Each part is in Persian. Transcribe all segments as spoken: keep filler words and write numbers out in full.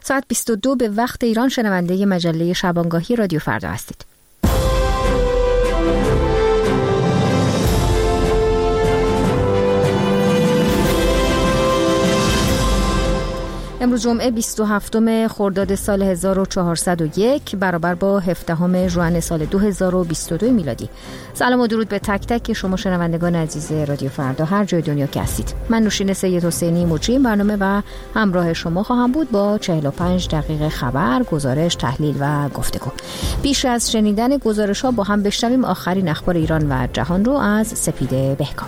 ساعت بیست و دو به وقت ایران شنونده مجله شبانگاهی رادیو فردا هستید. امروز جمعه بیست و هفتم خرداد سال هزار و چهارصد و یک برابر با هفدهم ژوئن سال دو هزار و بیست و دو میلادی. سلام و درود به تک تک شما شنوندگان عزیز رادیو فردا هر جای دنیا که هستید. من نوشین سید حسینی مجری این برنامه و همراه شما خواهم بود با چهل و پنج دقیقه خبر، گزارش، تحلیل و گفتگو. پیش از شنیدن گزارش‌ها با هم بشنویم آخرین اخبار ایران و جهان رو از سپیده بهکام.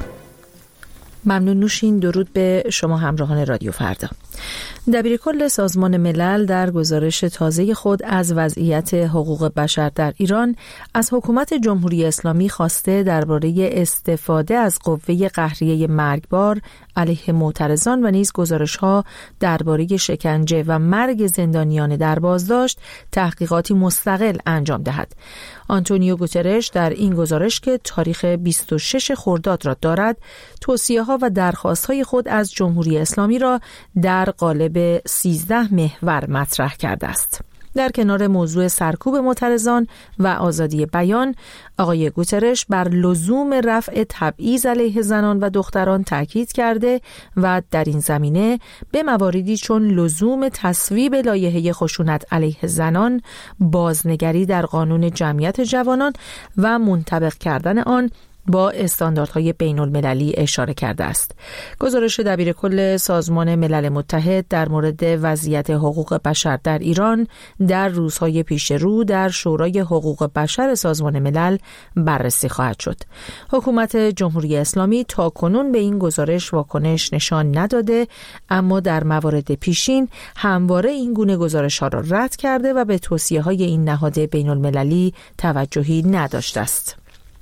ممنون نوشین. درود به شما همراهان رادیو فردا. دبیرکل سازمان ملل در گزارش تازه خود از وضعیت حقوق بشر در ایران از حکومت جمهوری اسلامی خواسته درباره استفاده از قوه قهریه مرگبار علیه معترضان و نیز گزارش‌ها درباره شکنجه و مرگ زندانیان در بازداشت تحقیقاتی مستقل انجام دهد. آنتونیو گوترش در این گزارش که تاریخ بیست و شش خرداد را دارد، توصیه‌ها و درخواست‌های خود از جمهوری اسلامی را در قالب سیزده محور مطرح کرده است. در کنار موضوع سرکوب معترضان و آزادی بیان، آقای گوترش بر لزوم رفع تبعیض علیه زنان و دختران تاکید کرده و در این زمینه به مواردی چون لزوم تصویب لایحه خشونت علیه زنان، بازنگری در قانون جمعیت جوانان و منطبق کردن آن با استانداردهای بین المللی اشاره کرده است. گزارش دبیرکل سازمان ملل متحد در مورد وضعیت حقوق بشر در ایران در روزهای پیش رو در شورای حقوق بشر سازمان ملل بررسی خواهد شد. حکومت جمهوری اسلامی تاکنون به این گزارش واکنش نشان نداده، اما در موارد پیشین همواره این گونه گزارش‌ها را رد کرده و به توصیه‌های این نهاد بین المللی توجهی نداشته است.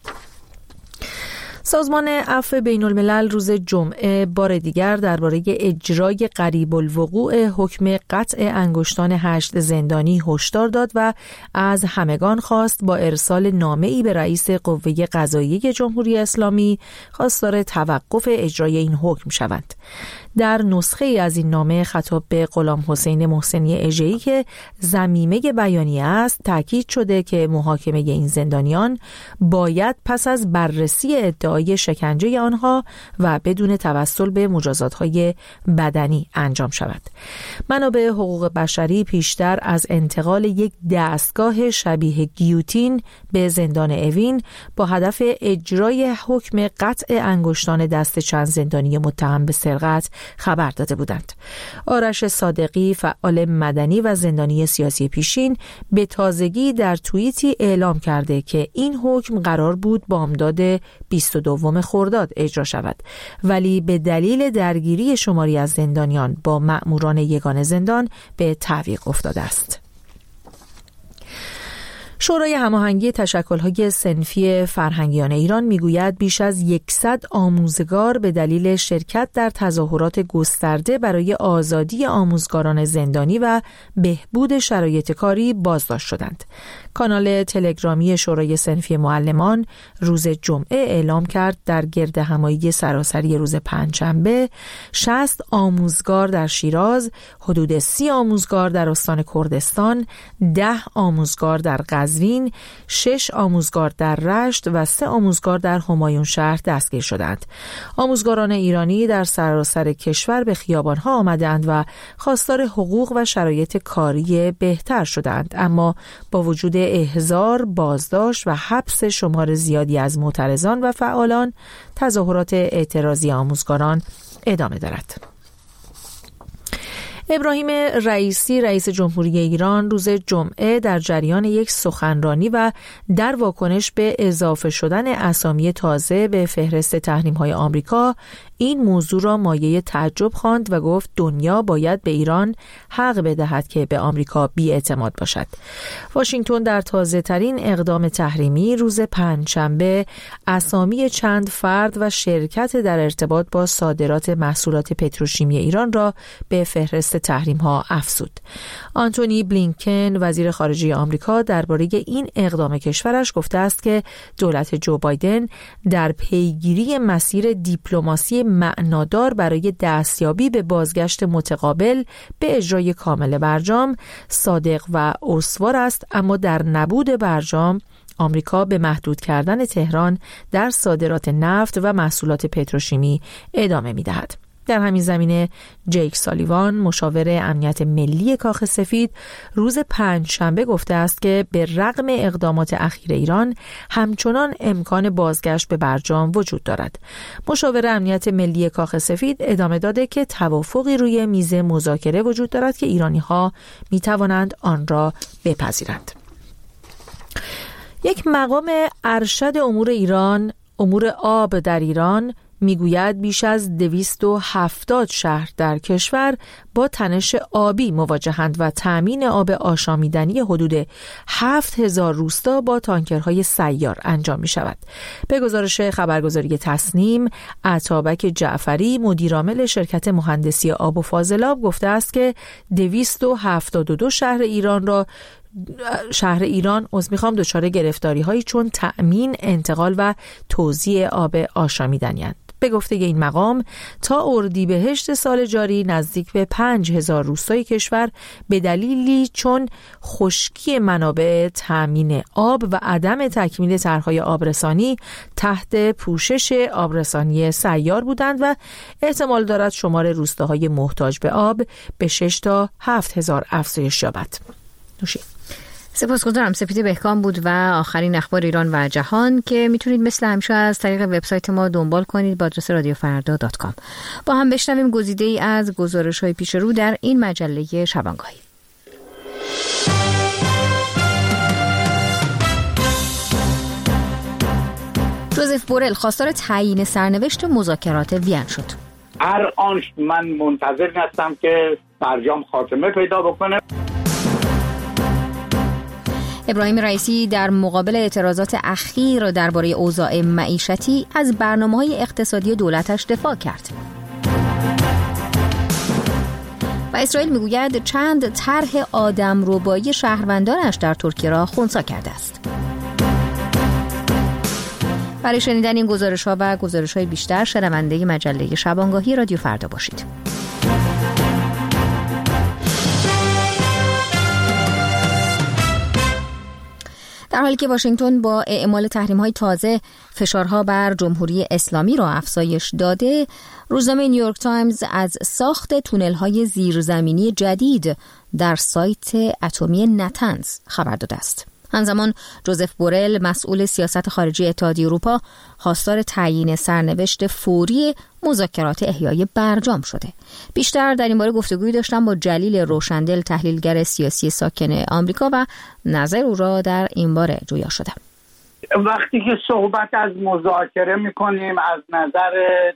سازمان عفو بین الملل روز جمعه بار دیگر درباره اجرای قریب الوقوع حکم قطع انگشتان هشت زندانی هشدار داد و از همگان خواست با ارسال نامه‌ای به رئیس قوه قضاییه جمهوری اسلامی خواستار توقف اجرای این حکم شوند. در نسخه از این نامه خطاب به غلام حسین محسنی اژه‌ای که ضمیمه بیانیه است، تاکید شده که محاکمه این زندانیان باید پس از بررسی ادعای شکنجه آنها و بدون توسل به مجازات‌های بدنی انجام شود. منابع حقوق بشری پیشتر از انتقال یک دستگاه شبیه گیوتین به زندان اوین با هدف اجرای حکم قطع انگشتان دست چند زندانی متهم به سرقت خبر داده بودند. آرش صادقی، فعال مدنی و زندانی سیاسی پیشین، به تازگی در توییتی اعلام کرده که این حکم قرار بود بامداد بیست و دو خرداد اجرا شود، ولی به دلیل درگیری شماری از زندانیان با مأموران یگان زندان به تعویق افتاده است. شورای هماهنگی تشکل‌های صنفی فرهنگیان ایران میگوید بیش از صد آموزگار به دلیل شرکت در تظاهرات گسترده برای آزادی آموزگاران زندانی و بهبود شرایط کاری بازداشت شدند. کانال تلگرامی شورای صنفی معلمان روز جمعه اعلام کرد در گردهمایی سراسری روز پنجشنبه شصت آموزگار در شیراز، حدود سی آموزگار در استان کردستان، ده آموزگار در قزوین، شش آموزگار در رشت و سه آموزگار در همایون شهر دستگیر شدند. آموزگاران ایرانی در سراسر کشور به خیابان‌ها آمدند و خواستار حقوق و شرایط کاری بهتر شدند، اما با وجود احضار، بازداشت و حبس شمار زیادی از معترضان و فعالان، تظاهرات اعتراضی آموزگاران ادامه دارد. ابراهیم رئیسی رئیس جمهوری ایران روز جمعه در جریان یک سخنرانی و در واکنش به اضافه شدن اسامی تازه به فهرست تحریم‌های آمریکا این موضوع را مایه تعجب خواند و گفت دنیا باید به ایران حق بدهد که به آمریکا بی‌اعتماد باشد. واشنگتن در تازه‌ترین اقدام تحریمی روز پنجشنبه اسامی چند فرد و شرکت در ارتباط با صادرات محصولات پتروشیمی ایران را به فهرست تحریم‌ها افزود. آنتونی بلینکن وزیر خارجه آمریکا درباره این اقدام کشورش گفته است که دولت جو بایدن در پیگیری مسیر دیپلماسی معنادار برای دستیابی به بازگشت متقابل به اجرای کامل برجام صادق و استوار است، اما در نبود برجام آمریکا به محدود کردن تهران در صادرات نفت و محصولات پتروشیمی ادامه می‌دهد. در همین زمینه جیک سالیوان، مشاور امنیت ملی کاخ سفید، روز پنج شنبه گفته است که به رغم اقدامات اخیر ایران همچنان امکان بازگشت به برجام وجود دارد. مشاور امنیت ملی کاخ سفید ادامه داده که توافقی روی میز مذاکره وجود دارد که ایرانی‌ها می‌توانند آن را بپذیرند. یک مقام ارشد امور ایران، امور آب در ایران، میگوید بیش از دویست و هفتاد شهر در کشور با تنش آبی مواجهند و تأمین آب آشامیدنی حدود هفت هزار روستا با تانکرهای سیار انجام می شود. به گزارش خبرگزاری تصنیم، عطابک جعفری، مدیرعامل شرکت مهندسی آب و فاضلاب گفته است که دویست و هفتاد و دو شهر ایران را شهر ایران از میخوام دچار گرفتاری هایی چون تأمین، انتقال و توزیع آب آشامیدنی اند. به گفته این مقام تا اردیبهشت سال جاری نزدیک به پنج هزار روستای کشور به دلیلی چون خشکی منابع تأمین آب و عدم تکمیل طرح‌های آبرسانی تحت پوشش آبرسانی سیار بودند و احتمال دارد شمار روستاهای محتاج به آب به شش تا هفت هزار افزایش یابد. نوشید. سپاسگزارم. سپید بهکام بود و آخرین اخبار ایران و جهان که میتونید مثل همیشه از طریق وبسایت ما دنبال کنید با آدرس رادیو فردا دات کام. با هم بشنویم گزیده ای از گزارش‌های پیش رو در این مجله شبانگاهی. جوزف بورل خواستار تعیین سرنوشت مذاکرات وین شد. هر آن من منتظر هستم که برجام خاتمه پیدا بکنه. ابراهیم رئیسی در مقابل اعتراضات اخیر درباره اوضاع معیشتی از برنامه‌های اقتصادی دولتش دفاع کرد. و اسرائیل میگوید چند طرح آدمربایی شهروندانش در ترکیه را خنثی کرده است. برای شنیدن این گزارش‌ها و گزارش‌های بیشتر شنونده مجله شبانگاهی رادیو فردا باشید. در حالی که واشنگتن با اعمال تحریم‌های تازه فشارها بر جمهوری اسلامی را افزایش داده، روزنامه نیویورک تایمز از ساخت تونل‌های زیرزمینی جدید در سایت اتمی نتنز خبر داده است. همزمان جوزف بورل، مسئول سیاست خارجی اتحادیه اروپا، خواستار تعیین سرنوشت فوری مذاکرات احیای برجام شده. بیشتر در این باره گفتگوی داشتم با جلیل روشندل، تحلیلگر سیاسی ساکن آمریکا و نظر او را در این باره جویا شدم. وقتی که صحبت از مذاکره می‌کنیم، از نظر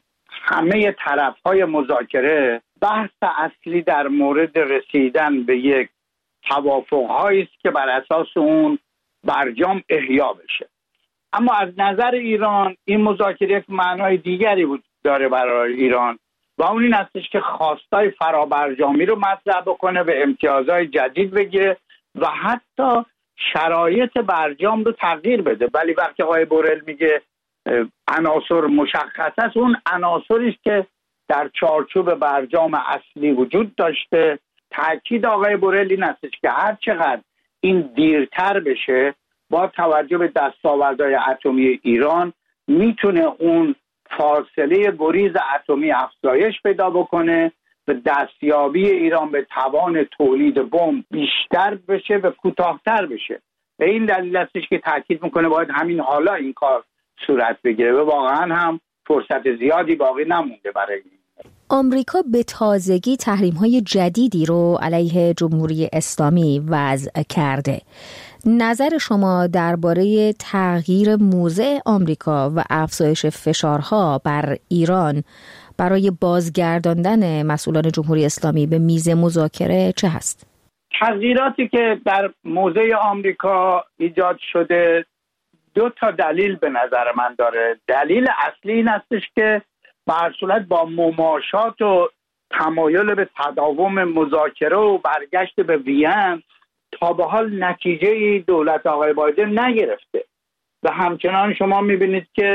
همه طرف‌های مذاکره، بحث اصلی در مورد رسیدن به یک توافق‌هایی است که بر اساس اون برجام احیا بشه. اما از نظر ایران این مذاکره یک معنای دیگری بود داره برای ایران و اون این هستش که خواستای فرابرجامی رو مطرح بکنه، به امتیازهای جدید بگیره و حتی شرایط برجام رو تغییر بده. ولی وقتی آقای بورل میگه عناصر مشخص است، اون عناصری است که در چارچوب برجام اصلی وجود داشته. تاکید آقای بورل این هستش که هر چقدر این دیرتر بشه، با توجه به دستاوردهای اتمی ایران میتونه اون فاصله گریز اتمی افزایش پیدا بکنه و دستیابی ایران به توان تولید بمب بیشتر بشه و کوتاه‌تر بشه. به این دلیل هستش که تاکید میکنه باید همین حالا این کار صورت بگیره و واقعا هم فرصت زیادی باقی نمونده برای این. آمریکا به تازگی تحریم‌های جدیدی رو علیه جمهوری اسلامی وضع کرده. نظر شما درباره تغییر موضع آمریکا و افزایش فشارها بر ایران برای بازگرداندن مسئولان جمهوری اسلامی به میز مذاکره چه هست؟ تغییراتی که در موضع آمریکا ایجاد شده دو تا دلیل به نظر من داره. دلیل اصلی این هستش که به هر صورت با مماشات و تمایل به تداوم مذاکره و برگشت به وین تا به حال نتیجه دولت آقای بایدن نگرفته و همچنان شما میبینید که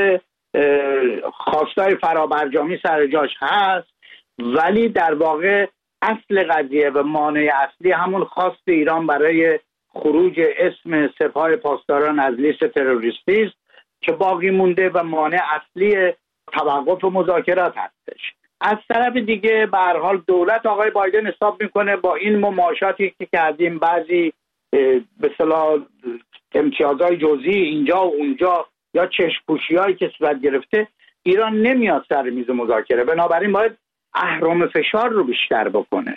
خواستای فرابرجامی سر جاش هست، ولی در واقع اصل قضیه و مانع اصلی همون خواست ایران برای خروج اسم سپاه پاسداران از لیست تروریستی است که باقی مونده و مانع اصلی توقف مذاکرات هستش. از طرف دیگه به هر حال دولت آقای بایدن حساب میکنه با این مماشاتی که کردیم، بعضی به اصطلاح امتیازهای جزئی اینجا و اونجا یا چشم‌پوشی‌هایی که صورت گرفته، ایران نمیاد سر میز مذاکره، بنابراین باید اهرم فشار رو بیشتر بکنه.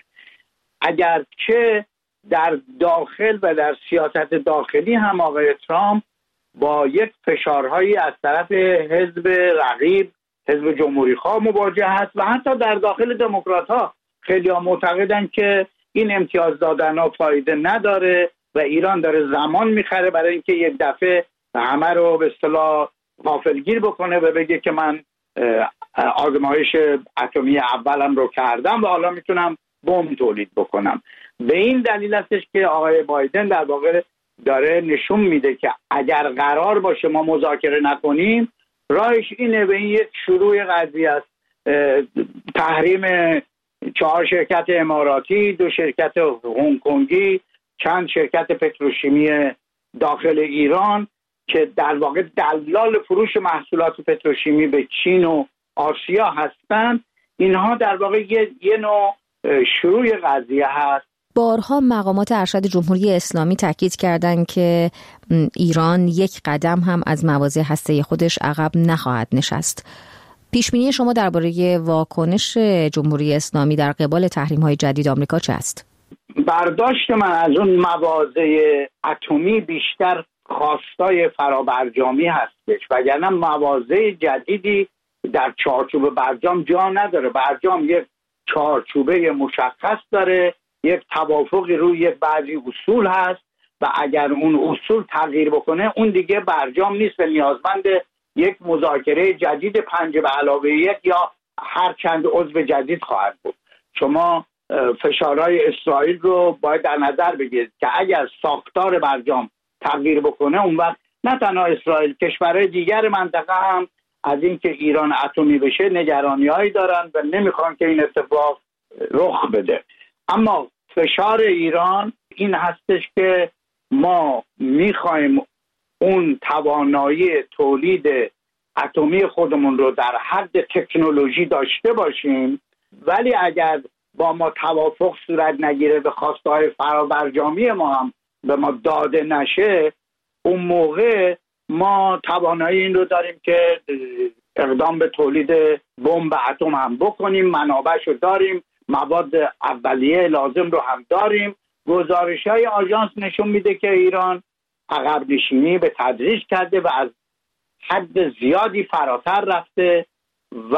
اگرچه در داخل و در سیاست داخلی هم آقای ترامپ با یک فشارهایی از طرف حزب رقیب، حزب جمهوری‌خواه مواجه هست و حتی در داخل دموکرات‌ها خیلی ها معتقدن که این امتیاز دادن ها فایده نداره و ایران داره زمان میخره برای اینکه یک دفعه همه رو به اصطلاح غافلگیر بکنه و بگه که من آزمایش اتمی اولم رو کردم و حالا میتونم بمب تولید بکنم. به این دلیل هستش که آقای بایدن در واقع داره نشون میده که اگر قرار باشه ما مذاکره نکنیم، راهش اینه. به این یک شروع قضیه است، تحریم چهار شرکت اماراتی، دو شرکت هنگ کنگی، چند شرکت پتروشیمی داخل ایران که در واقع دلال فروش محصولات پتروشیمی به چین و آسیا هستند. اینها در واقع یه, یه نوع شروع قضیه هست. بارها مقامات ارشد جمهوری اسلامی تاکید کردند که ایران یک قدم هم از مواضع هسته‌ای خودش عقب نخواهد نشست. پیشبینی شما درباره واکنش جمهوری اسلامی در قبال تحریم‌های جدید آمریکا چه است؟ برداشت من از اون مواضع اتمی بیشتر خواستای فرابرجامی هستش، وگرنه مواضع جدیدی در چارچوب برجام جا نداره. برجام یک چارچوبه مشخص داره، یک توافقی روی یک بعضی اصول هست و اگر اون اصول تغییر بکنه اون دیگه برجام نیست و نیازمند یک مذاکره جدید پنج به علاوه یک یا هر چند عضو جدید خواهد بود. شما فشارهای اسرائیل رو باید در نظر بگیرید که اگر ساختار برجام تغییر بکنه، اون وقت نه تنها اسرائیل، کشورهای دیگر منطقه هم از اینکه ایران اتمی بشه نگرانی‌هایی دارن و نمیخوان که این اتفاق رخ بده. اما فشار ایران این هستش که ما میخوایم اون توانایی تولید اتمی خودمون رو در حد تکنولوژی داشته باشیم، ولی اگر با ما توافق صورت نگیره به خواستهای فرابرجامی ما هم به ما داده نشه، اون موقع ما توانایی این رو داریم که اقدام به تولید بمب اتم هم بکنیم، منابعش رو داریم، مواد اولیه لازم رو هم داریم. گزارش‌های آژانس نشون میده که ایران عقب نشینی به تدریج کرده و از حد زیادی فراتر رفته و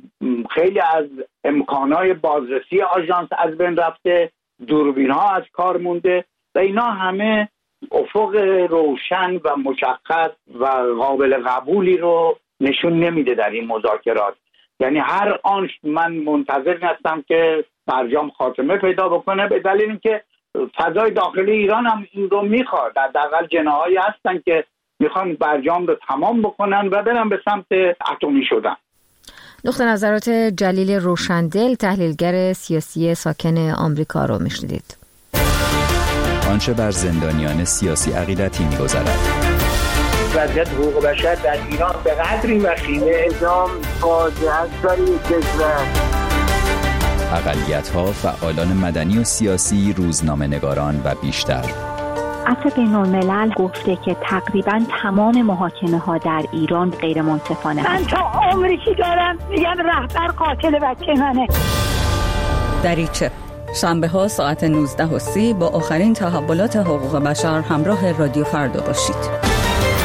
خیلی از امکانات بازرسی آژانس از بین رفته، دوربین‌ها از کار مونده و اینا همه افق روشن و مشخص و قابل قبولی رو نشون نمیده در این مذاکرات. یعنی هر آن من منتظر هستم که برجام خاتمه پیدا بکنه، به دلیل اینکه فضای داخلی ایران هم این رو میخواد. در حداقل جناحایی هستن که میخوان برجام رو تمام بکنن و برن به سمت اتمی شدن. نقطه نظرات جلیل روشندل، تحلیلگر سیاسی ساکن آمریکا رو میشنیدید. آنچه بر زندانیان سیاسی عقیدتی می‌گذرد. وضعیت حقوق بشر در ایران به قدری وخیمه، اعدام فاجعه است برای کشور. اقلیت‌ها، فعالان مدنی و سیاسی، روزنامه‌نگاران و بیشتر. عفو بین‌الملل گفته که تقریباً تمام محاکمه‌ها در ایران غیر منصفانه من تا عمری که دارم میگم رهبر قاتل بچه منه. دریچه شنبه ها ساعت نوزده و سی با آخرین تحولات حقوق بشر همراه رادیو فردا باشید.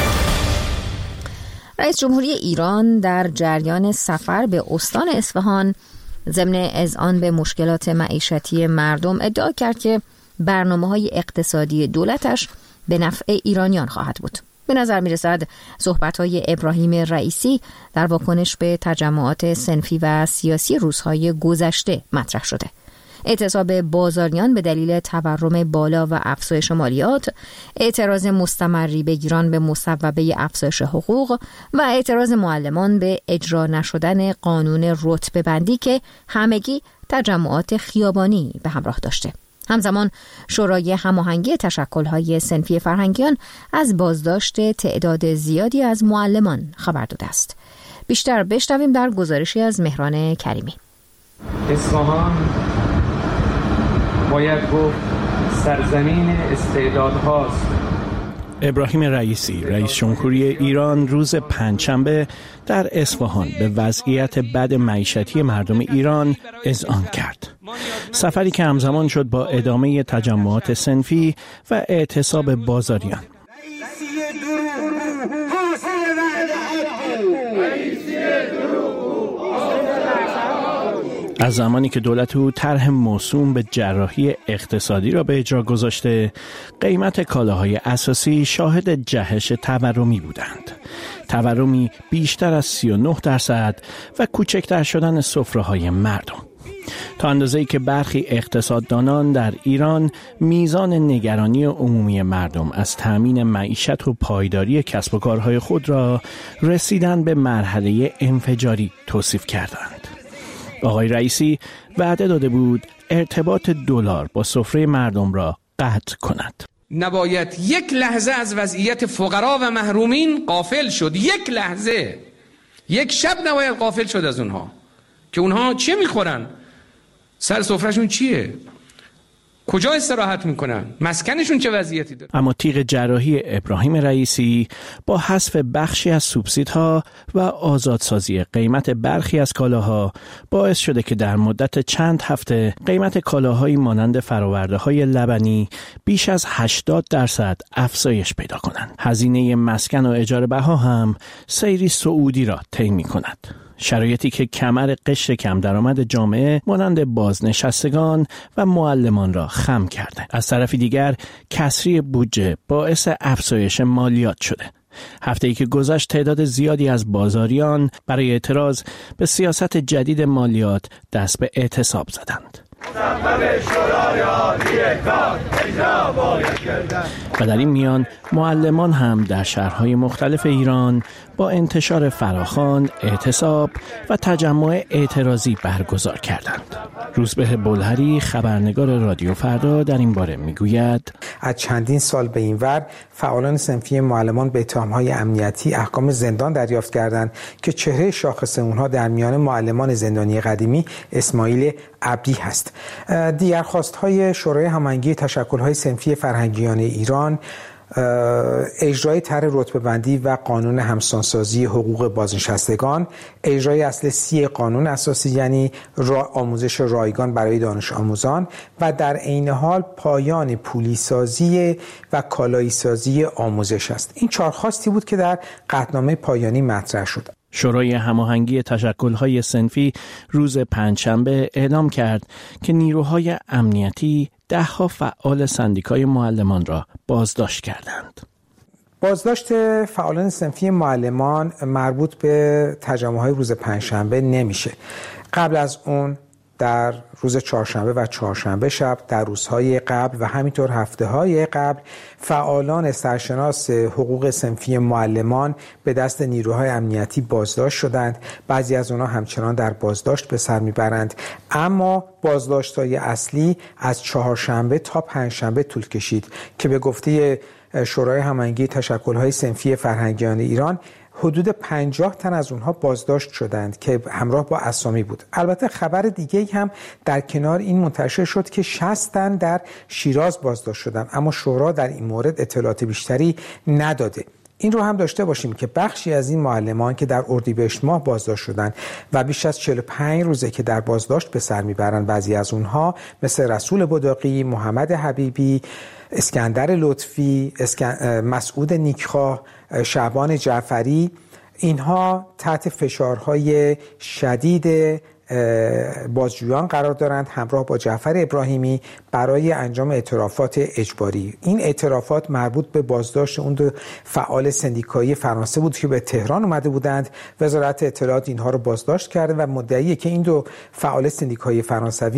رئیس جمهوری ایران در جریان سفر به استان اصفهان ضمن اذعان به مشکلات معیشتی مردم ادعا کرد که برنامه‌های اقتصادی دولتش به نفع ایرانیان خواهد بود. به نظر می‌رسد صحبت‌های ابراهیم رئیسی در واکنش به تجمعات صنفی و سیاسی روزهای گذشته مطرح شده. اعتصاب بازاریان به دلیل تورم بالا و افزایش مالیات، اعتراض مستمری بگیران به مصوبه افزایش حقوق و اعتراض معلمان به اجرا نشدن قانون رتبه بندی که همگی تجمعات خیابانی به همراه داشته. همزمان شورای هماهنگی تشکل‌های صنفی فرهنگیان از بازداشت تعداد زیادی از معلمان خبر داده است. بیشتر بشنویم در گزارشی از مهران کریمی. اصفهان باید گفت سرزمین استعدادهاست. ابراهیم رئیسی، رئیس جمهوری ایران، روز پنجشنبه در اصفهان به وضعیت بد معیشتی مردم ایران اذعان کرد. سفری که همزمان شد با ادامه تجمعات صنفی و اعتصاب بازاریان. از زمانی که دولت او طرح موسوم به جراحی اقتصادی را به اجرا گذاشته، قیمت کالاهای اساسی شاهد جهش تورمی بودند. تورمی بیشتر از سی و نه درصد و کوچکتر شدن سفره‌های مردم. تا اندازه‌ای که برخی اقتصاددانان در ایران میزان نگرانی عمومی مردم از تأمین معیشت و پایداری کسب و کارهای خود را رسیدن به مرحله انفجاری توصیف کردند. آقای رئیسی وعده داده بود ارتباط دلار با سفره مردم را قطع کند. نباید یک لحظه از وضعیت فقرا و محرومین غافل شد. یک لحظه، یک شب نباید غافل شد از اونها که اونها چه میخورن، سر سفرهشون چیه، کجا استراحت میکنن، مسکنشون چه وضعیتی داره. اما تیغ جراحی ابراهیم رئیسی با حذف بخشی از سوبسیدها و آزادسازی قیمت برخی از کالاها باعث شده که در مدت چند هفته قیمت کالاهایی مانند فرآورده‌های لبنی بیش از هشتاد درصد افزایش پیدا کنند. هزینه مسکن و اجاره بها هم سیری صعودی را طی می‌کند. شرایطی که کمر قشر کم درآمد جامعه مانند بازنشستگان و معلمان را خم کرده. از طرف دیگر کسری بودجه باعث افزایش مالیات شده. هفته‌ای که گذشت تعداد زیادی از بازاریان برای اعتراض به سیاست جدید مالیات دست به اعتصاب زدند. و در این میان معلمان هم در شهرهای مختلف ایران با انتشار فراخوان، اعتصاب و تجمع اعتراضی برگزار کردند. روزبه بلهری، خبرنگار رادیو فردا، در این باره میگوید از چندین سال به این ور فعالان صنفی معلمان به اتهام‌های امنیتی احکام زندان دریافت کردند که چهره شاخص اونها در میان معلمان زندانی قدیمی اسماعیل عبدی هست. دیگر خواست‌های شورای هماهنگی تشکل‌های صنفی فرهنگیان ایران اجرای طرح رتبه‌بندی و قانون همسانسازی حقوق بازنشستگان، اجرای اصل سی قانون اساسی یعنی را آموزش رایگان برای دانش آموزان و در عین حال پایان پولیسازی و کالایی‌سازی آموزش است. این چهار خواستی بود که در قطعنامه پایانی مطرح شد. شورای هماهنگی تشکل‌های صنفی روز پنجشنبه اعلام کرد که نیروهای امنیتی ده ها فعال سندیکای معلمان را بازداشت کردند. بازداشت فعالان صنفی معلمان مربوط به تجمع‌های روز پنجشنبه نمیشه. قبل از اون در روز چهارشنبه و چهارشنبه شب، در روزهای قبل و همینطور هفته‌های قبل فعالان سرشناس حقوق صنفی معلمان به دست نیروهای امنیتی بازداشت شدند. بعضی از آنها همچنان در بازداشت به سر میبرند، اما بازداشت‌های اصلی از چهارشنبه تا پنجشنبه طول کشید که به گفته شورای هماهنگی تشکل‌های صنفی فرهنگیان ایران حدود پنجاه تن از اونها بازداشت شدند که همراه با اسامی بود. البته خبر دیگه هم در کنار این منتشر شد که شصت تن در شیراز بازداشت شدند، اما شورا در این مورد اطلاعات بیشتری نداده. این رو هم داشته باشیم که بخشی از این معلمان که در اردیبهشت ماه بازداشت شدند و بیش از چهل و پنج روزه که در بازداشت به سر میبرند، بعضی از اونها مثل رسول بداقی، محمد حبیبی، اسکندر لطفی، اسکن... مسعود نیکخواه، شعبان جعفری، اینها تحت فشارهای شدید بازجویان قرار دارند همراه با جعفر ابراهیمی برای انجام اعترافات اجباری. این اعترافات مربوط به بازداشت اون دو فعال سندیکایی فرانسه بود که به تهران اومده بودند. وزارت اطلاعات اینها رو بازداشت کرده و مدعیه که این دو فعال سندیکایی فرانسوی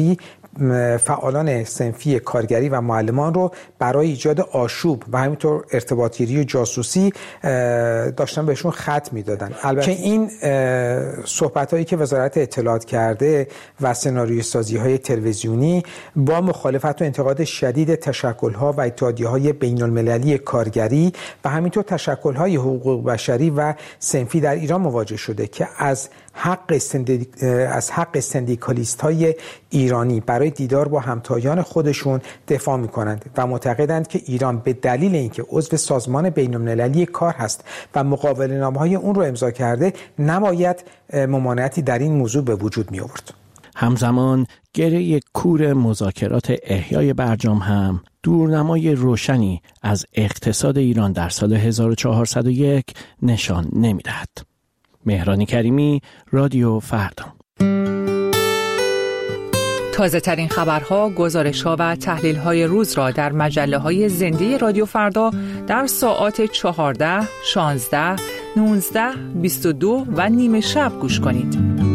فعالان صنفی کارگری و معلمان رو برای ایجاد آشوب و همینطور ارتباطگیری و جاسوسی داشتن بهشون خط میدادن. البته که این صحبت‌هایی که وزارت اطلاعات کرده و سناریوی سازی‌های تلویزیونی با مخالفت و انتقاد شدید تشکل‌ها و اتحادیه‌های بین‌المللی کارگری و همینطور تشکل‌های حقوق بشری و صنفی در ایران مواجه شده که از حق سندی... از حق سندیکالیست‌های ایرانی برای دیدار با همتایان خودشون دفاع می‌کنند و معتقدند که ایران به دلیل اینکه عضو سازمان بین‌المللی کار هست و مقابله‌نامه‌های اون رو امضا کرده نباید ممانعتی در این موضوع به وجود می آورد. همزمان گره کور مذاکرات احیای برجام هم دورنمای روشنی از اقتصاد ایران در سال هزار و چهارصد و یک نشان نمی‌دهد. مهران کریمی، رادیو فردا. تازه ترین خبرها، گزارش‌ها و تحلیل‌های روز را در مجله‌های زنده رادیو فردا در ساعات چهارده، شانزده، نوزده، بیست و دو و نیمه شب گوش کنید.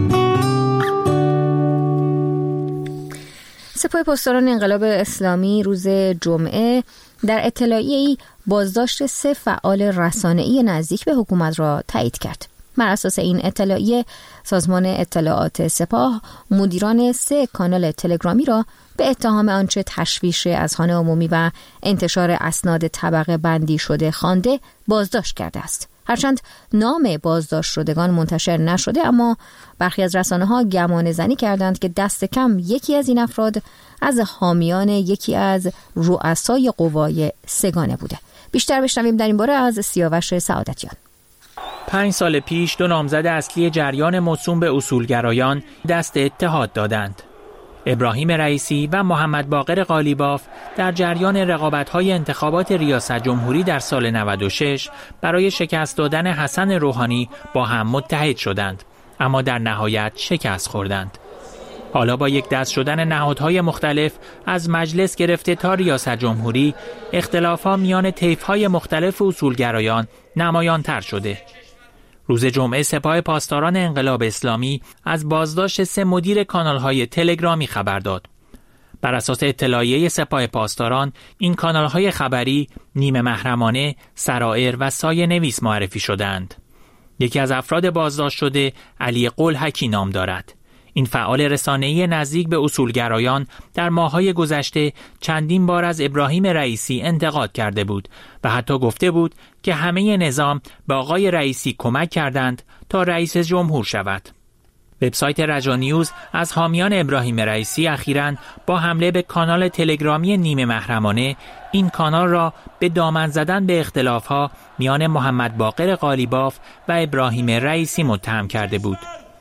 سپاه پاسداران انقلاب اسلامی روز جمعه در اطلاعیه‌ای بازداشت سه فعال رسانه‌ای نزدیک به حکومت را تایید کرد. بر اساس این اطلاعیه سازمان اطلاعات سپاه مدیران سه کانال تلگرامی را به اتهام آنچه تشویش اذهان عمومی و انتشار اسناد طبقه بندی شده خوانده بازداشت کرده است. هرچند نام بازداشت شدگان منتشر نشده، اما برخی از رسانه‌ها گمان زنی کردند که دست کم یکی از این افراد از حامیان یکی از رؤسای قوای سگانه بوده. بیشتر بشنویم در این باره از سیاوش سعادتیان. پنج سال پیش دو نامزد اصلی جریان موسوم به اصولگرایان دست اتحاد دادند. ابراهیم رئیسی و محمد باقر قالیباف در جریان رقابت‌های انتخابات ریاست جمهوری در سال نود و شش برای شکست دادن حسن روحانی با هم متحد شدند، اما در نهایت شکست خوردند. حالا با یک دست شدن نهادهای مختلف از مجلس گرفته تا ریاست جمهوری، اختلافات میان طیف‌های مختلف اصولگرایان نمایان‌تر شده. روز جمعه سپاه پاسداران انقلاب اسلامی از بازداشت سه مدیر کانال‌های تلگرامی خبر داد. بر اساس اطلاعیه سپاه پاسداران، این کانال‌های خبری نیمه محرمانه، سرائر و سایه نویس معرفی شدند. یکی از افراد بازداشت شده علی قلحکی نام دارد. این فعال رسانه‌ای نزدیک به اصولگرایان در ماه‌های گذشته چندین بار از ابراهیم رئیسی انتقاد کرده بود و حتی گفته بود که همه نظام به آقای رئیسی کمک کردند تا رئیس جمهور شود. وبسایت رجا نیوز از حامیان ابراهیم رئیسی اخیراً با حمله به کانال تلگرامی نیمه محرمانه این کانال را به دامن زدن به اختلاف‌ها میان محمد باقر قالیباف و ابراهیم رئیسی متهم کرده بود.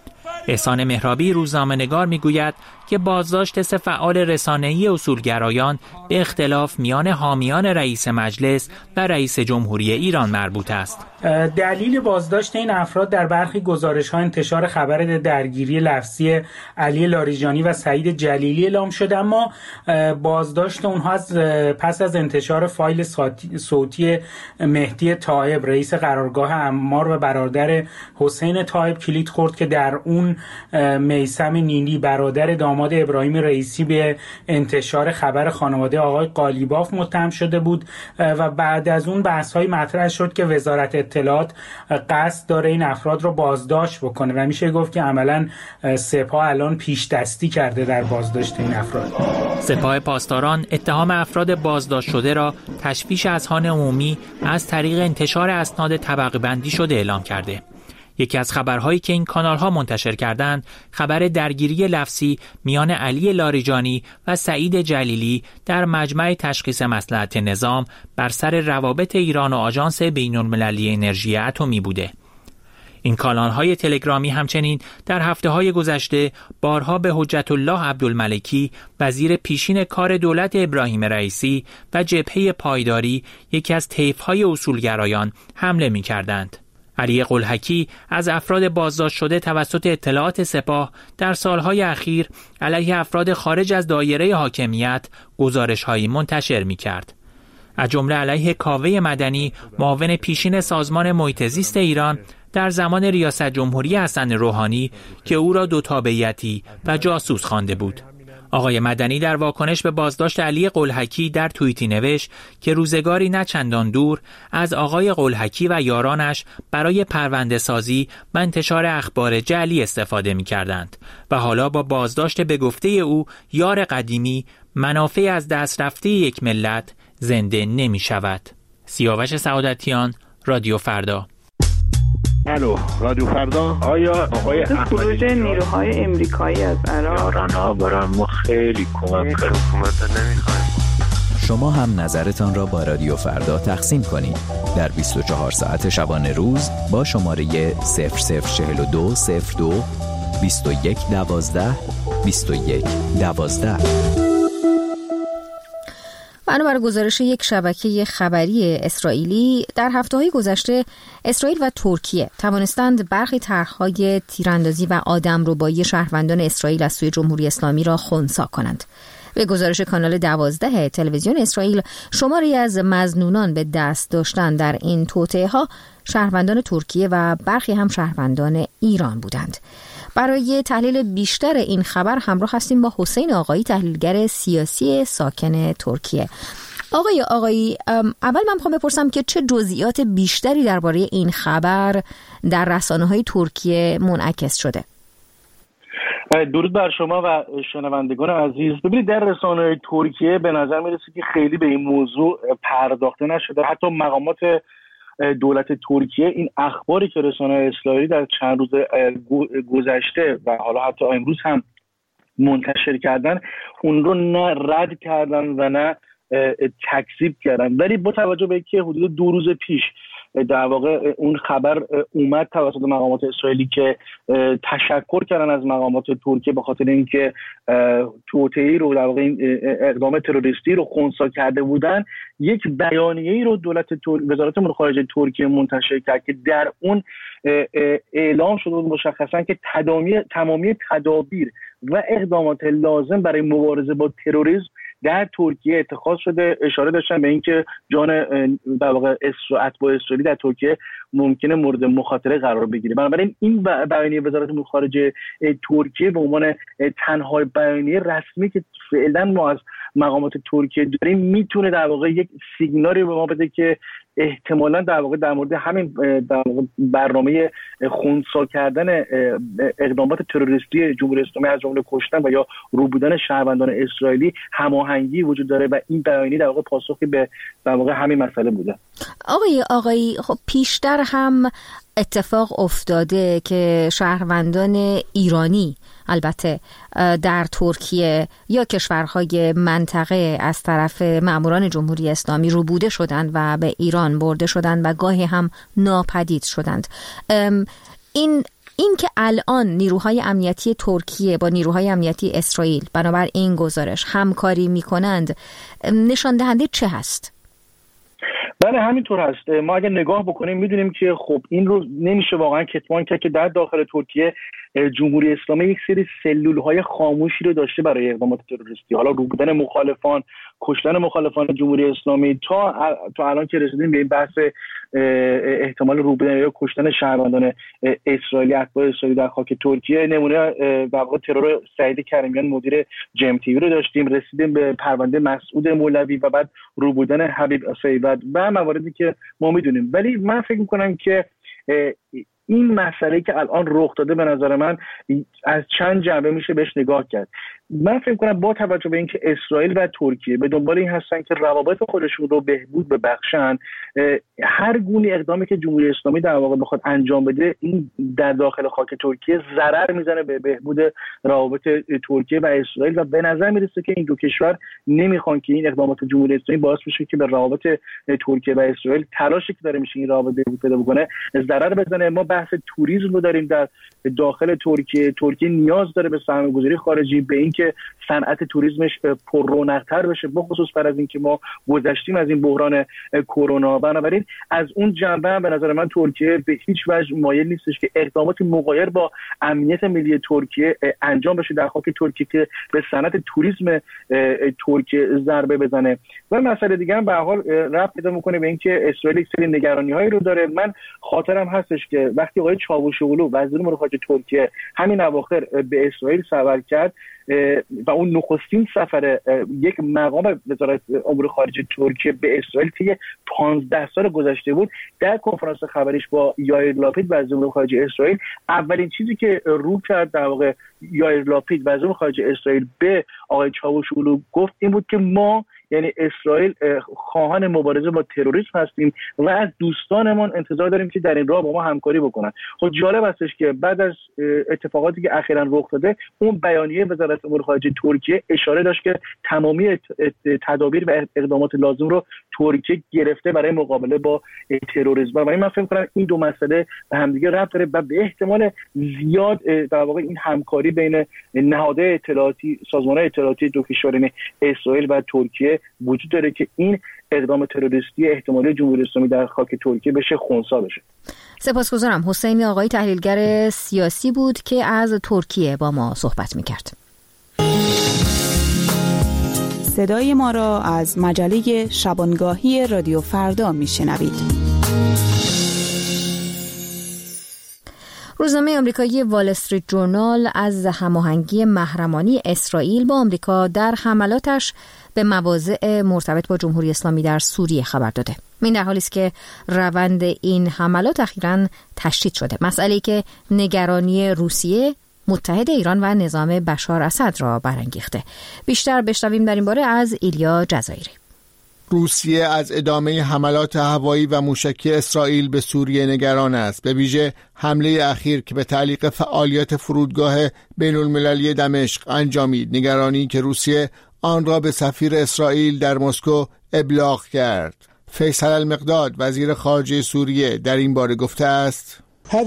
احسان مهرابی روزنامه‌نگار میگوید که بازداشت سه فعال رسانه‌ای اصولگرایان به اختلاف میان حامیان رئیس مجلس و رئیس جمهوری ایران مربوط است. دلیل بازداشت این افراد در برخی گزارش‌ها انتشار خبر درگیری لفظی علی لاریجانی و سعید جلیلی اعلام شده، اما بازداشت اونها از پس از انتشار فایل صوتی مهدی طایب رئیس قرارگاه عمار و برادر حسین طایب کلید خورد که در اون میثم نینی برادر داماد ابراهیم رئیسی به انتشار خبر خانواده آقای قالیباف متهم شده بود و بعد از اون بحث‌های مطرح شد که وزارت اطلاعات قصد داره این افراد رو بازداشت بکنه و میشه گفت که عملاً سپاه الان پیش دستی کرده در بازداشت این افراد. سپاه پاسداران اتهام افراد بازداشت شده را تشویش اذهان عمومی از طریق انتشار اسناد طبقه بندی شده اعلام کرده. یکی از خبرهایی که این کانال‌ها منتشر کردند، خبر درگیری لفظی میان علی لاریجانی و سعید جلیلی در مجمع تشخیص مصلحت نظام بر سر روابط ایران و آژانس بین‌المللی انرژی اتمی بوده. این کانال‌های تلگرامی همچنین در هفته‌های گذشته بارها به حجت الله عبدالملکی، وزیر پیشین کار دولت ابراهیم رئیسی و جبهه پایداری، یکی از طیف‌های اصولگرایان، حمله می‌کردند. علی قلحکی از افراد بازداشت شده توسط اطلاعات سپاه در سالهای اخیر علیه افراد خارج از دایره حاکمیت گزارش‌هایی منتشر می‌کرد. از جمله علیه کاوه مدنی، معاون پیشین سازمان محیط زیست ایران در زمان ریاست جمهوری حسن روحانی که او را دو تابعیتی و جاسوس خوانده بود. آقای مدنی در واکنش به بازداشت علی قلحکی در توییتی نوشت که روزگاری نه چندان دور از آقای قلحکی و یارانش برای پرونده سازی و انتشار اخبار جعلی استفاده می کردند و حالا با بازداشت به گفته او یار قدیمی منافع از دست رفته یک ملت زنده نمی شود. سیاوش سعادتیان، رادیو فردا. الو، رادیو فردا. آیا آقای خروج نیروهای امریکایی از عراق ها برای ما خیلی کمک کرد. حکومت نمیخوایم. شما هم نظرتان را با رادیو فردا تقسیم کنید در بیست و چهار ساعت شبانه روز با شماره صفر صفر چهل و دو صفر دو بیست و یک دوازده بیست و یک دوازده. بنابر گزارش یک شبکه خبری اسرائیلی، در هفته‌های گذشته اسرائیل و ترکیه توانستند برخی طرح‌های تیراندازی و آدمربایی شهروندان اسرائیل از سوی جمهوری اسلامی را خنثی کنند. به گزارش کانال دوازده تلویزیون اسرائیل، شماری از مظنونان به دست داشتن در این توطئه‌ها شهروندان ترکیه و برخی هم شهروندان ایران بودند. برای تحلیل بیشتر این خبر همراه هستیم با حسین آقایی، تحلیلگر سیاسی ساکن ترکیه. آقای آقایی، اول من میخوام بپرسم که چه جزئیات بیشتری درباره این خبر در رسانه‌های ترکیه منعکس شده؟ درود بر شما و شنوندگان عزیز. ببینید، در رسانه‌های ترکیه به نظر میرسه که خیلی به این موضوع پرداخته نشده. حتی مقامات دولت ترکیه این اخباری که رسانه‌های اسرائیلی در چند روز گذشته و حالا حتی امروز هم منتشر کردن، اون رو نه رد کردن و نه تکذیب کردن. ولی با توجه به اینکه حدود دو روز پیش در واقع اون خبر اومد توسط مقامات اسرائیلی که تشکر کردن از مقامات ترکیه به خاطر اینکه توطئه‌ای رو در واقع این اقدام تروریستی رو خنثی کرده بودن، یک بیانیه‌ای رو دولت وزارت امور خارجه ترکیه منتشر کرد که در اون اعلام شده بود مشخصا که تمامی تمامی تدابیر و اقدامات لازم برای مبارزه با تروریسم در ترکیه اتخاذ شده. اشاره داشتن به اینکه جان در واقع اتباع اسرائیلی در ترکیه ممکنه مورد مخاطره قرار بگیره. بنابراین این بیانیه وزارت امور خارجه ترکیه به عنوان تنها بیانیه رسمی که فعلا ما از مقامات ترکیه داریم میتونه در واقع یک سیگنالی به ما بده که احتمالاً در واقع در مورد همین در واقع برنامه خنثی کردن اقدامات تروریستی جمهوری اسلامی از جمله کشتن و یا روبودن شهروندان اسرائیلی هماهنگی وجود داره و این بیانیه در واقع پاسخی به در واقع همین مسئله بوده. آقای آقایی، خب پیشتر هم اتفاق افتاده که شهروندان ایرانی البته در ترکیه یا کشورهای منطقه از طرف ماموران جمهوری اسلامی روبوده شدند و به ایران برده شدند و گاهی هم ناپدید شدند. این این که الان نیروهای امنیتی ترکیه با نیروهای امنیتی اسرائیل بنابر این گزارش همکاری میکنند، نشان دهنده چه هست؟ بله، همینطور هست. ما اگر نگاه بکنیم میدونیم که خب این رو نمیشه واقعا کتمان کرد که در داخل ترکیه جمهوری اسلامی یک سری سلول‌های خاموشی رو داشته برای اقدامات تروریستی، حالا روبودن مخالفان، کشتن مخالفان جمهوری اسلامی، تا تا الان که رسیدیم به این بحث احتمال روبودن یا کشتن شهروندان اسرائیلی، اتباع اسرائیلی در خاک ترکیه. نمونه در واقع ترور سعید کریمیان مدیر جم تیوی رو داشتیم، رسیدیم به پرونده مسعود مولوی و بعد روبودن حبیب سیبد و مواردی که ما میدونیم. ولی من فکر میکنم که این مسئله که الان رخ داده به نظر من از چند جنبه میشه بهش نگاه کرد. من فکر کنم با توجه به اینکه اسرائیل و ترکیه به دنبال این هستن که روابط خودشون رو بهبود ببخشن، هر گونه اقدامی که جمهوری اسلامی در واقع بخواد انجام بده این در داخل خاک ترکیه ضرر میزنه به بهبود روابط ترکیه و اسرائیل و به نظر میرسه که این دو کشور نمیخوان که این اقدامات جمهوری اسلامی باعث بشه که به روابط ترکیه و اسرائیل تلاشی که داره میشه این روابط بهبود پیدا بکنه ضرر بزنه. ما بحث توریسم رو داریم در داخل ترکیه. ترکیه نیاز داره به سرمایه‌گذاری خارجی، به اینکه صنعت توریسمش پر رونق‌تر بشه، بخصوص بعد از اینکه ما گذشتیم از این بحران کرونا. بنابراین از اون جنبه هم به نظر من ترکیه به هیچ وجه مایل نیستش که اقدامات مغایر با امنیت ملی ترکیه انجام بشه در خاک ترکیه که به صنعت توریسم ترکیه ضربه بزنه. و مسئله دیگه هم به هر حال ربط پیدا می‌کنه به اینکه اسرائیل یک سری نگرانی‌هایی رو داره. من خاطرم هستش که وقتی آقای چاوشوغلو وزیر امور خارجه ترکیه همین اواخر به اسرائیل سفر کرد، و اون نخستین سفر یک مقام وزارت امور خارجه ترکیه به اسرائیل طی پانزده سال گذشته بود، در کنفرانس خبریش با یائیر لاپید وزیر امور خارجه اسرائیل اولین چیزی که رو کرد در واقع یائیر لاپید وزیر امور خارجه اسرائیل به آقای چاوشولو گفت این بود که ما یعنی اسرائیل خواهان مبارزه با تروریسم هستیم و از دوستانمان انتظار داریم که در این راه با ما همکاری بکنن. خب جالب هستش که بعد از اتفاقاتی که اخیراً رخ داده اون بیانیه وزارت امور خارجه ترکیه اشاره داشت که تمامی تدابیر و اقدامات لازم رو ترکیه گرفته برای مقابله با تروریسم و من فکر می‌کنم این دو مسئله به همدیگه ربط داره و به احتمال زیاد در واقع این همکاری بین نهادهای اطلاعاتی سازمان‌های اطلاعاتی دو کشور اسرائیل و ترکیه وجود داره که این اقدام تروریستی احتمالی جمهوری اسلامی در خاک ترکیه بشه خنثی بشه. سپاسگزارم. حسین آقای تحلیلگر سیاسی بود که از ترکیه با ما صحبت می‌کرد. صدای ما را از مجله شبانگاهی رادیو فردا میشنوید. روزنامه آمریکایی وال استریت جورنال از هماهنگی محرمانه اسرائیل با آمریکا در حملاتش به مواضع مرتبط با جمهوری اسلامی در سوریه خبر داده. این در حالی است که روند این حملات اخیراً تشدید شده، مسئله‌ای که نگرانی روسیه، متحد ایران و نظام بشار اسد را برانگیخته. بیشتر بشنویم در این باره از ایلیا جزایری. روسیه از ادامه حملات هوایی و موشکی اسرائیل به سوریه نگران است، به ویژه حمله اخیر که به تعلیق فعالیت فرودگاه بین المللی دمشق انجامید، نگرانی که روسیه آن را به سفیر اسرائیل در مسکو ابلاغ کرد. فیصل المقداد وزیر خارجه سوریه در این باره گفته است: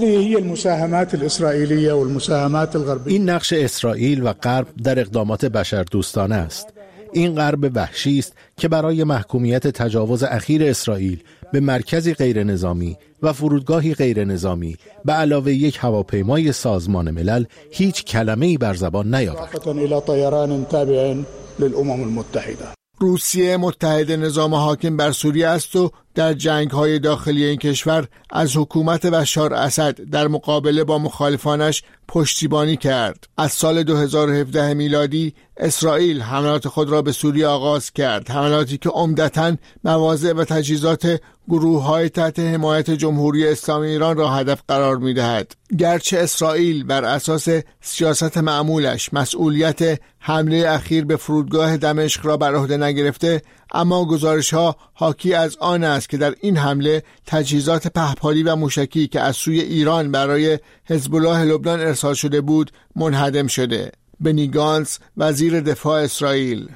این نقش اسرائیل و غرب در اقدامات بشردوستانه است. این غرب وحشی است که برای محکومیت تجاوز اخیر اسرائیل به مرکزی غیر نظامی و فرودگاهی غیر نظامی به علاوه یک هواپیمای سازمان ملل هیچ کلمه‌ای بر زبان نیاورد. روسیه متحد نظام حاکم بر سوریه است و در جنگ‌های داخلی این کشور از حکومت بشار اسد در مقابله با مخالفانش پشتیبانی کرد. از سال دو هزار و هفده میلادی اسرائیل حملات خود را به سوریه آغاز کرد، حملاتی که عمدتاً مواضع و تجهیزات گروه‌های تحت حمایت جمهوری اسلامی ایران را هدف قرار می‌دهد. گرچه اسرائیل بر اساس سیاست معمولش مسئولیت حمله اخیر به فرودگاه دمشق را بر عهده نگرفته، اما گزارش‌ها حاکی از آن است که در این حمله تجهیزات پهپادی و موشکی که از سوی ایران برای حزب الله لبنان ارسال شده بود منهدم شده. بنی گانتز وزیر دفاع اسرائیل: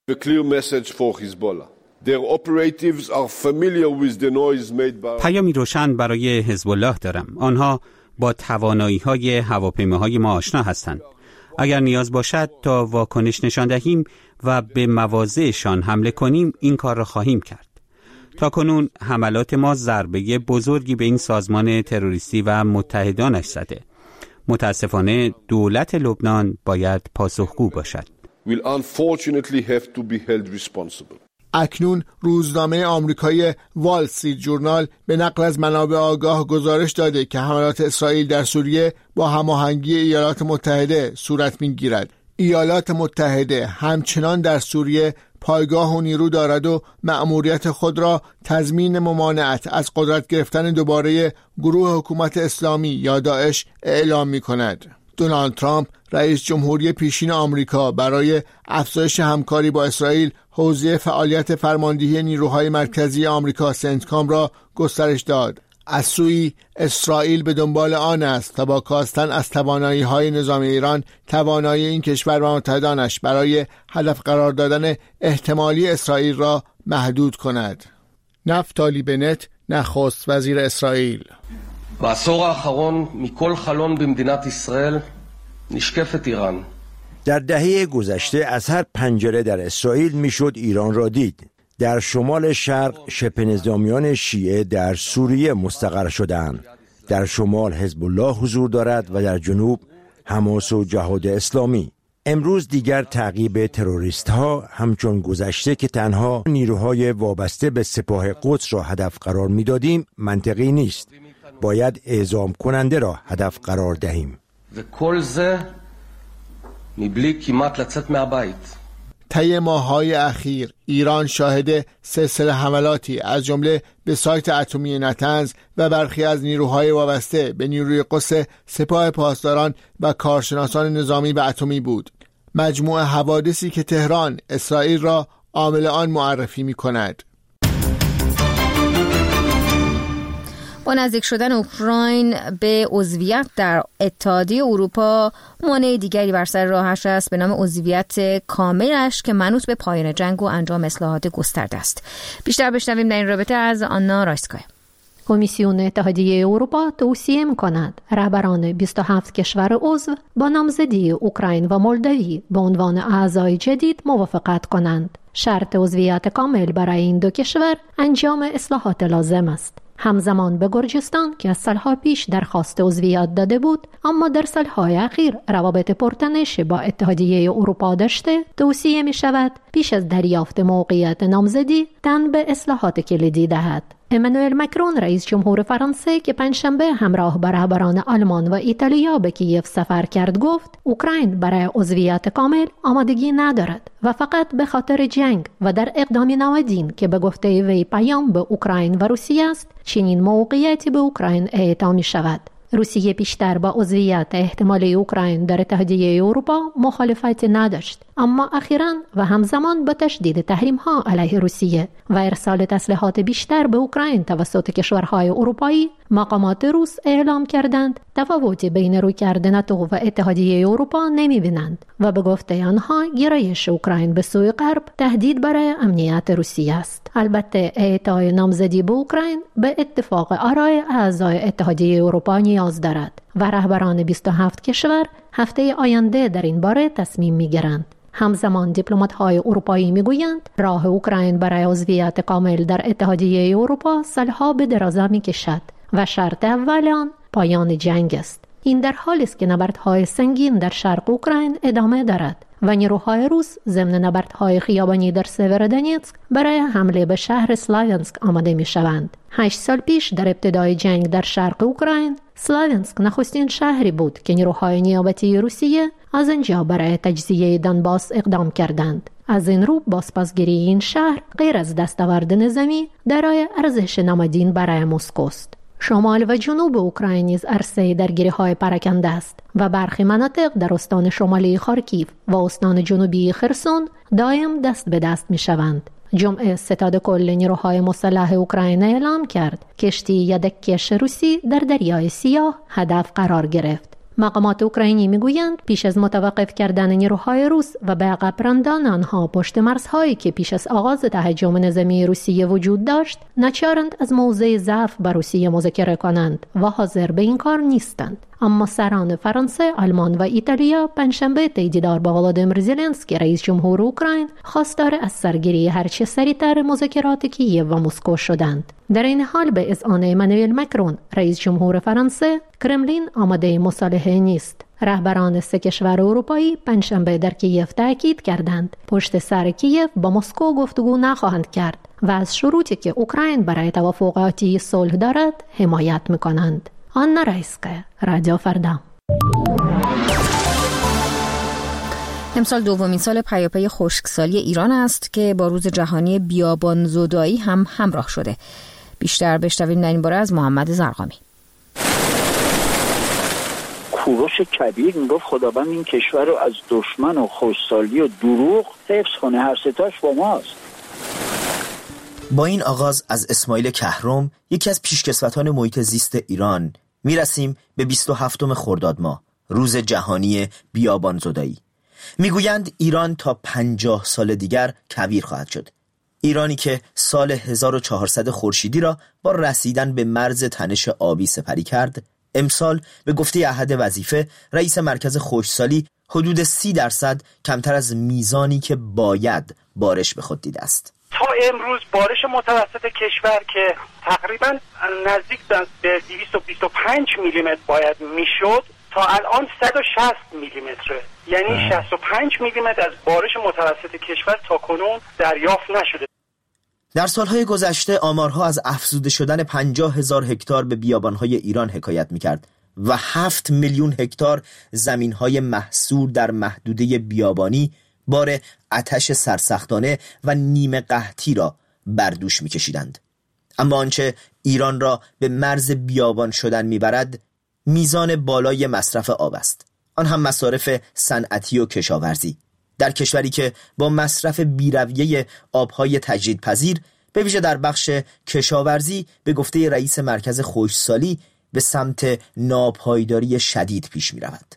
پیامی روشن برای حزب الله دارم. آنها با توانایی‌های هواپیماهای ما آشنا هستند. اگر نیاز باشد تا واکنش نشان دهیم و به مواضعشان حمله کنیم این کار را خواهیم کرد. تاکنون حملات ما ضربه بزرگی به این سازمان تروریستی و متحدانش زده. متاسفانه دولت لبنان باید پاسخگو باشد. اکنون روزنامه آمریکایی وال استریت جورنال به نقل از منابع آگاه گزارش داده که حملات اسرائیل در سوریه با هماهنگی ایالات متحده صورت می‌گیرد. ایالات متحده همچنان در سوریه پایگاه و نیرو دارد و مأموریت خود را تضمین ممانعت از قدرت گرفتن دوباره گروه حکومت اسلامی یا داعش اعلام می‌کند. دونالد ترامپ رئیس جمهوری پیشین آمریکا برای افزایش همکاری با اسرائیل حوزه فعالیت فرماندهی نیروهای مرکزی آمریکا سنتکام را گسترش داد. از سوی اسرائیل به دنبال آن است تا با کاستن از توانایی‌های نظام ایران توانایی این کشور و متحدانش برای هدف قرار دادن احتمالی اسرائیل را محدود کند. نفتالی بنت نخست وزیر اسرائیل: בעשור האחרון מכל חלון במדינת ישראל נשקפת איראן. در دهه گذشته از هر پنجره در اسرائیل میشد ایران را دید. در شمال شرق شبه نظامیان شیعه در سوریه مستقر شدند. در شمال حزب الله حضور دارد و در جنوب حماس و جهاد اسلامی. امروز دیگر تعقیب تروریست ها همچون گذشته که تنها نیروهای وابسته به سپاه قدس را هدف قرار میدادیم منطقی نیست. باید اعزام کننده را هدف قرار دهیم. و کل זה מבלי כמעט לצאת מהבית. طی ماه‌های اخیر ایران شاهد سلسله حملاتی از جمله به سایت اتمی نتنز و برخی از نیروهای وابسته به نیروی قدس سپاه پاسداران و کارشناسان نظامی و اتمی بود. مجموع حوادثی که تهران اسرائیل را عامل آن معرفی می‌کند. با نزدیک شدن اوکراین به عضویت در اتحادیه اروپا، مانع دیگری بر سر راهش است به نام عضویت کاملش که منوط به پایان جنگ و انجام اصلاحات گسترده است. بیشتر بشنویم در این رابطه از آنا رایسکای. کمیسیون اتحادیه اروپا توصیه می‌کند رهبران بیست و هفت کشور عضو با نامزدی اوکراین و مولداوی به عنوان اعضای جدید موافقت کنند. شرط عضویت کامل برای این دو کشور انجام اصلاحات لازم است. همزمان به گرجستان که از سالها پیش درخواست عضویت داده بود اما در سالهای اخیر روابط پرتنش با اتحادیه اروپا داشته، توصیه می شود پیش از دریافت موقعیت نامزدی تن به اصلاحات کلیدی دهد. امانوئل مکرون رئیس جمهور فرانسه که پنجشنبه همراه با رهبران آلمان و ایتالیا به کیف سفر کرد گفت اوکراین برای عضویت کامل آمادگی ندارد و فقط به خاطر جنگ و در اقدام نوادین که به گفته وی پیام به اوکراین و روسیه است چنین موقعیتی به اوکراین اعطا می شود. روسیه پیشتر با عضویت احتمالی اوکراین در اتحادیه اروپا مخالفت نداشت، اما اخیراً و همزمان با تشدید تحریم‌ها علیه روسیه و ارسال تسلیحات بیشتر به اوکراین توسط کشورهای اروپایی، مقامات روس اعلام کردند تفاوتی بین رویکرد ناتو و اتحادیه اروپا نمی‌بینند و به گفته آنها گرایش اوکراین به سوی غرب تهدید برای امنیت روسیه است. البته اعطای نامزدی به اوکراین به اتفاق آرای اعضای اتحادیه اروپا نیاز دارد و رهبران بیست و هفت کشور هفته آینده در این باره تصمیم می‌گیرند. همزمان دیپلمات‌های اروپایی می‌گویند راه اوکراین برای عضویت کامل در اتحادیه اروپا سالها به درازا می‌کشد و شرط اول آن پایان جنگ است. این در حالی است که نبردهای سنگین در شرق اوکراین ادامه دارد و نیروهای روس ضمن نبردهای خیابانی در سیورودونیتسک برای حمله به شهر سلاویانسک آماده می‌شوند. هشت سال پیش در ابتدای جنگ در شرق اوکراین، سلاویانسک نخستین شهری بود که نیروهای نیابتی روسیه از آنجا برای تجزیه دونباس اقدام کردند. از این رو بازپسگیری این شهر غیر از دستاورد نظامی دارای ارزش نمادین برای مسکو است. شمال و جنوب اوکراین نیز عرصه درگیری‌های پراکنده است و برخی مناطق در استان شمالی خارکیف و استان جنوبی خرسون دائم دست به دست می‌شوند. جمعه ستاد کل نیروهای مسلح اوکراین اعلام کرد کشتی یدککش روسی در دریای سیاه هدف قرار گرفت. مقامات اوکراینی میگویند پیش از متوقف کردن نیروهای روس و به عقب راندن آنها پشت مرزهایی که پیش از آغاز تهاجم نظامی روسیه وجود داشت، ناچارند از موضع ضعف با روسیه مذاکره کنند و حاضر به این کار نیستند. اما سران فرانسه، آلمان و ایتالیا پنجشنبه تهدیدار با ولادیمیر زلنسکی رئیس جمهور اوکراین خواستار از سرگیری هرچه سریعتر مذاکرات کییو و مسکو شدند. در این حال به اذعان امانوئل مکرون رئیس جمهور فرانسه، کرملین آماده مصالحه نیست. رهبران سه کشور اروپایی پنجشنبه در کییف تاکید کردند پشت سر کییف با مسکو گفتگو نخواهند کرد و از شروطی که اوکراین برای توافقاتی صلح دارد حمایت می‌کنند. آنا رایسکای، رادیو فردا. امسال دومین سال پیاپی خشکسالی ایران است که با روز جهانی بیابانزدایی هم همراه شده. بیشتر بشنویم در این باره از محمد زرقامی. کوروش کبیر میگفت خداوند این کشور رو از دشمن و خشکسالی و دروغ حفظ کنه، هر ستاش با ماست. با این آغاز از اسماعیل کهرم، یکی از پیشکسوتان محیط زیست ایران، میرسیم به بیست و هفتم خرداد ماه، روز جهانی بیابانزدایی. میگویند ایران تا پنجاه سال دیگر کویر خواهد شد. ایرانی که سال هزار و چهارصد خورشیدی را با رسیدن به مرز تنش آبی سپری کرد، امسال به گفته احد وظیفه رئیس مرکز خشکسالی حدود سی درصد کمتر از میزانی که باید بارش به خود دیده است. تا امروز بارش متوسط کشور که تقریبا نزدیک به دویست و بیست و پنج میلی متر باید میشد، تا الان صد و شصت میلی متره، یعنی شصت و پنج میلی متر از بارش متوسط کشور تا کنون دریافت نشده. در سالهای گذشته آمارها از افزوده شدن پنجاه هزار هکتار به بیابانهای ایران حکایت میکرد و هفت میلیون هکتار زمین‌های محصور در محدوده بیابانی بار آتش سرسختانه و نیمه قحطی را بر دوش می‌کشیدند. اما آنچه ایران را به مرز بیابان شدن می‌برد میزان بالای مصرف آب است، آن هم مصارف صنعتی و کشاورزی. در کشوری که با مصرف بی‌رویه آب‌های تجدیدپذیر به ویژه در بخش کشاورزی به گفته رئیس مرکز خشکسالی به سمت ناپایداری شدید پیش می‌رود.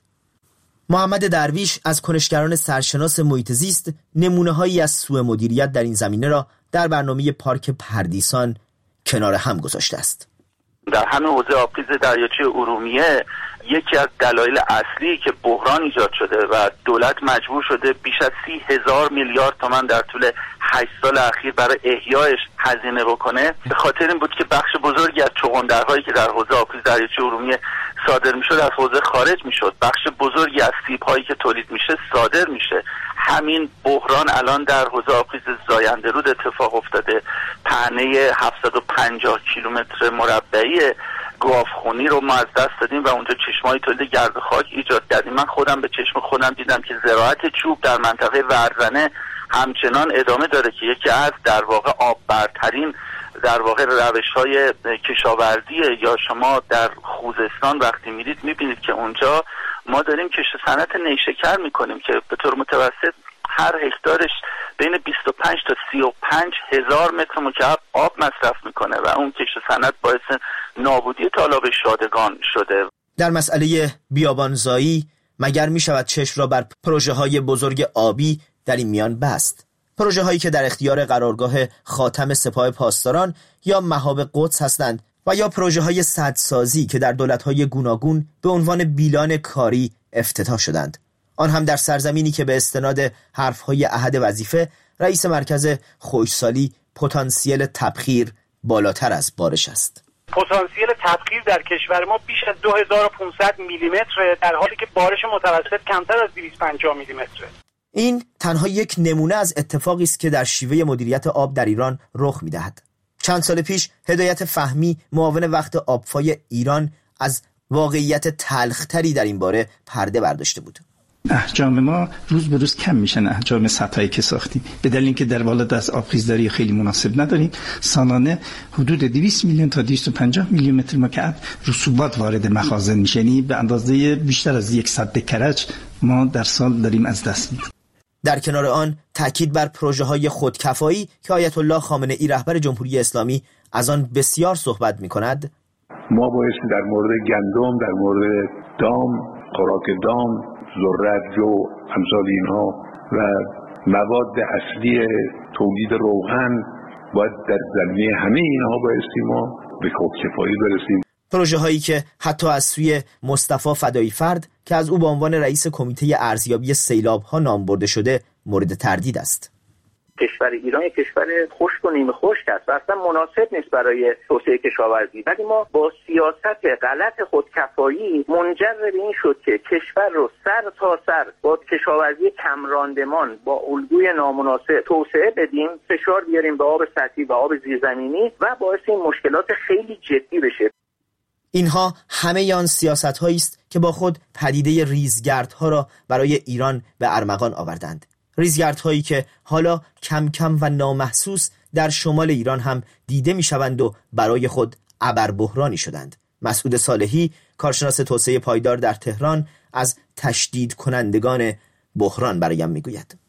محمد درویش از کنشگران سرشناس محیط زیست نمونه‌هایی از سوء مدیریت در این زمینه را در برنامه پارک پردیسان کنار هم گذاشته است. در همه حوزه آبخیز دریاچه ارومیه یکی از دلایل اصلی که بحران ایجاد شده و دولت مجبور شده بیش از سی هزار میلیارد تومان در طول هشت سال اخیر برای احیایش هزینه بکنه، به خاطر این بود که بخش بزرگی از چغندرهایی که در حوزه آبخیز دریاچه ارومیه صادر میشد از حوزه خارج میشد، بخش بزرگی از سیب‌هایی که تولید میشه صادر میشه. همین بحران الان در حوزه آبخیز زاینده رود اتفاق افتاده. پهنه هفتصد و پنجاه کیلومتر مربعی گاوخونی رو ما از دست دادیم و اونجا چشمه‌های تولید گرد خاک ایجاد کردیم. من خودم به چشم خودم دیدم که زراعت چوب در منطقه ورزنه همچنان ادامه داره که یکی از در واقع آب برترین در واقع روش‌های کشاورزی. یا شما در خوزستان وقتی میرید میبینید که اونجا ما داریم کشت صنعت نیشکر میکنیم که به طور متوسط هر هکتارش بین بیست و پنج تا سی و پنج هزار متر مکعب آب مصرف میکنه و اون کشت صنعت باعث نابودی تالاب شادگان شده. در مسئله بیابانزایی مگر میشود چشم را بر پروژه های بزرگ آبی در این میان بست؟ پروژه هایی که در اختیار قرارگاه خاتم سپاه پاسداران یا مهاب قدس هستند و یا پروژه های سدسازی که در دولت های گوناگون به عنوان بیلان کاری افتتاح شدند، آن هم در سرزمینی که به استناد حرفهای عهد وظیفه رئیس مرکز خشکسالی پتانسیل تبخیر بالاتر از بارش است. پتانسیل تبخیر در کشور ما بیش از دو هزار و پانصد میلیمتر، در حالی که بارش متوسط کمتر از دویست و پنجاه میلیمتره. این تنها یک نمونه از اتفاقی است که در شیوه مدیریت آب در ایران رخ می‌دهد. چند سال پیش هدایت فهمی معاون وقت آبفای ایران از واقعیت تلختری در این باره پرده برداشته بود. احجام ما روز به روز کم میشن، احجام سطحی که ساختیم، به دلیل اینکه در والا دست آبخیزداری خیلی مناسب نداریم. سالانه حدود دویست میلیون تا دویست و پنجاه میلیون متر مکعب رسوبات وارد مخازن میشه، یعنی به اندازه بیشتر از یک سد کرج ما در سال داریم از دست میدیم. در کنار آن تاکید بر پروژه های خودکفایی که آیت الله خامنه ای رهبر جمهوری اسلامی از آن بسیار صحبت میکند. ما بایستی در مورد گندم، در مورد دام، خوراک دام، ذرت، جو، امثال اینها و مواد اصلی تولید روغن باید در زمینه همه اینها بایستی ما به خودکفایی برسیم. پروژه هایی که حتی از سوی مصطفی فدایی فرد که از او به عنوان رئیس کمیته ارزیابی سیلاب ها نام برده شده مورد تردید است. کشور ایران یک کشور خشک و نیمه خشک است و اصلا مناسب نیست برای توسعه کشاورزی، ولی ما با سیاست غلط خودکفایی منجر به این شد که کشور رو سر تا سر با کشاورزی کم راندمان با الگوی نامناسب توسعه بدیم، فشار بیاریم به آب سطحی و آب زیرزمینی و باعث این مشکلات خیلی جدی بشه. اینها همه آن سیاست هایی است که با خود پدیده ریزگردها را برای ایران به ارمغان آوردند. ریزگردهایی که حالا کم کم و نامحسوس در شمال ایران هم دیده می شوند و برای خود ابربحرانی شدند. مسعود صالحی، کارشناس توسعه پایدار در تهران، از تشدید کنندگان بحران برایم می گوید.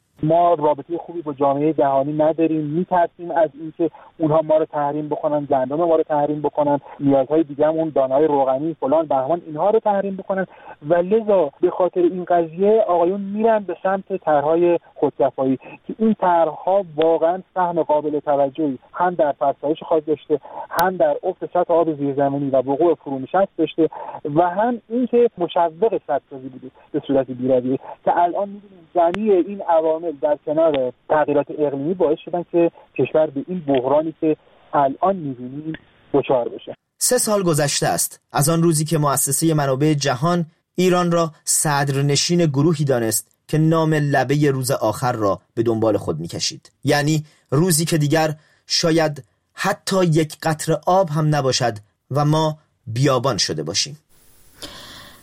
ما رابطه خوبی با جامعه جهانی نداریم، میترسیم از اینکه اونها ما رو تحریم بکنن، گندم ما رو تحریم بکنن، نیازهای دیگه هم اون دانه‌های روغنی فلان بهمان اینها رو تحریم بکنن و لذا به خاطر این قضیه آقایون میرن به سمت طرح‌های خودکفایی که این طرح‌ها واقعا سهم قابل توجهی هم در فرسایش خاک داشته، هم در افت سطح آب زیرزمینی و وقوع فرونشست داشته و هم اینکه مشوق سدسازی بوده به صورت بی‌رویه که الان می‌بینیم جمعی این عوامل در کنار تغییرات اقلیمی باعث شدن که کشور به این بحرانی که الان می‌بینیم دچار بشه. سه سال گذشته است از آن روزی که مؤسسه منابع جهان ایران را صدرنشین گروهی دانست که نام لبه روز آخر را به دنبال خود می‌کشید. یعنی روزی که دیگر شاید حتی یک قطره آب هم نباشد و ما بیابان شده باشیم.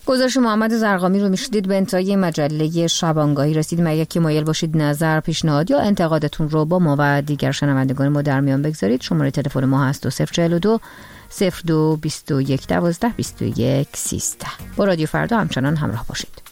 گزارش محمد زرقامی رو میشدید. به انتهای مجله شبانگاهی رسیدیم. اگر که مایل باشید نظر، پیشنهاد یا انتقادتون رو با ما و دیگر شنوندگان ما در میان بگذارید، شماره تلفن ما هست دو صفر چهل و دو صفر دو بیست و یک دوازده بیست و یک سیزده. با رادیو فردا همچنان همراه باشید.